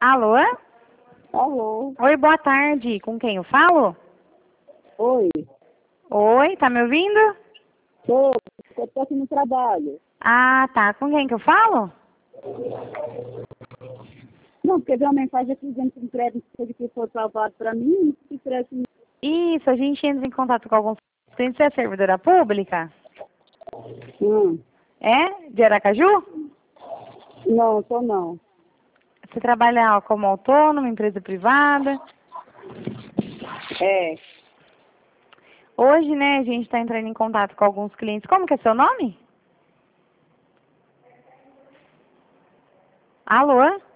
Alô? Alô? Oi, boa tarde. Com quem eu falo? Oi. Oi, tá me ouvindo? Eu tô aqui no trabalho. Ah, tá. Com quem que eu falo? Não, porque veio uma mensagem aqui dizendo que o crédito que foi salvado para mim, que crédito... Isso, a gente entra em contato com alguns clientes. Você é servidora pública? É? De Aracaju? Não, tô não. Você trabalha como autônomo, empresa privada? É, Hoje, né, a gente está entrando em contato com alguns clientes. Como que é seu nome? Alô?